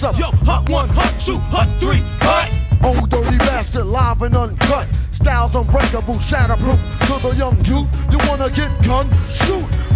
up? Yo, hut 1, hut 2, hut 3, hut. Old dirty bastard, live and uncut. Styles unbreakable, shatterproof. To the young youth, you wanna get gun? Shoot.